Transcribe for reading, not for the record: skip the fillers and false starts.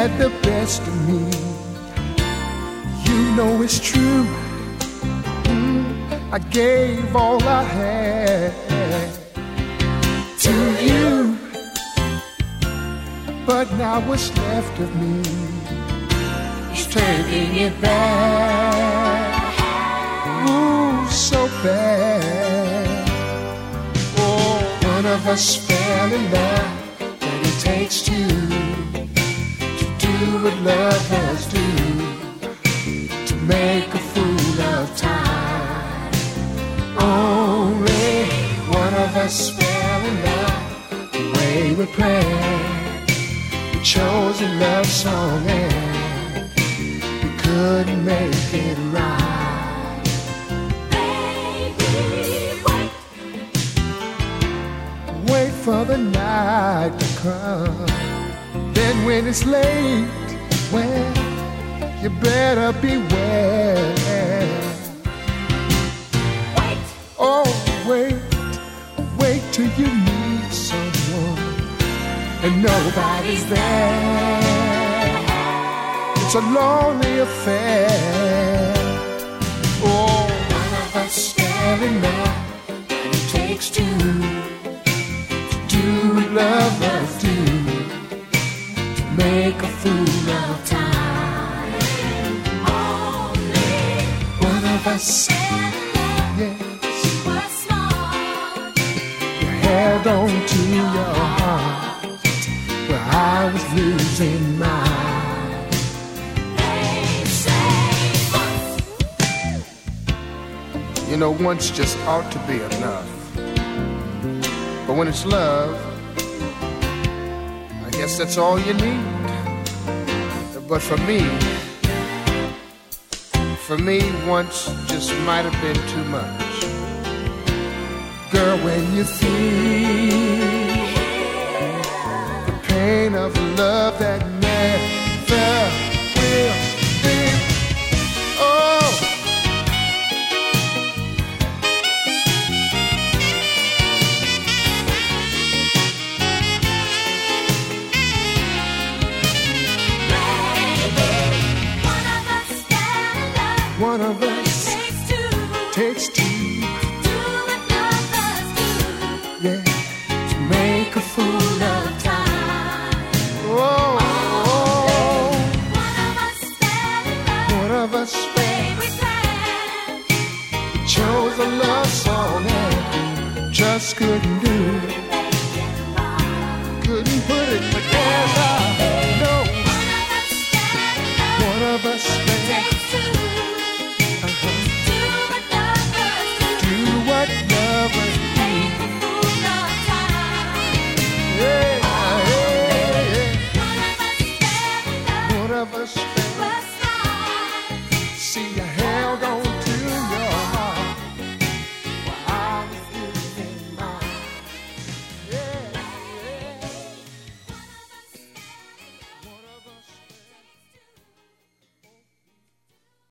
had the best of me. You know it's true. I gave all I had to you, but now what's left of me is taking it back. Ooh, so bad. Oh, one of us fell in love, but it takes two to do what lovers do, to make a fool of time. Only one of us fell in love the way we planned. We chose a love song and we couldn't make it right. Baby, wait for the night to come. Then when it's late, well, you better beware. Oh, wait till you meet someone and nobody's there. It's a lonely affair. Oh, one of us fell in love, and it takes two to do what lovers do, to make a fool of time. Only one of us fell in love. Yeah. Held on to your heart where I was losing mine. They say once. You know, once just ought to be enough. But when it's love, I guess that's all you need. But for me, once just might have been too much. Girl, when you feel the pain of love that never will end, oh, baby, one of us takes two. Yeah, to make a fool of time. Oh, one of us fell. We chose a love song and just couldn't do it. Couldn't put it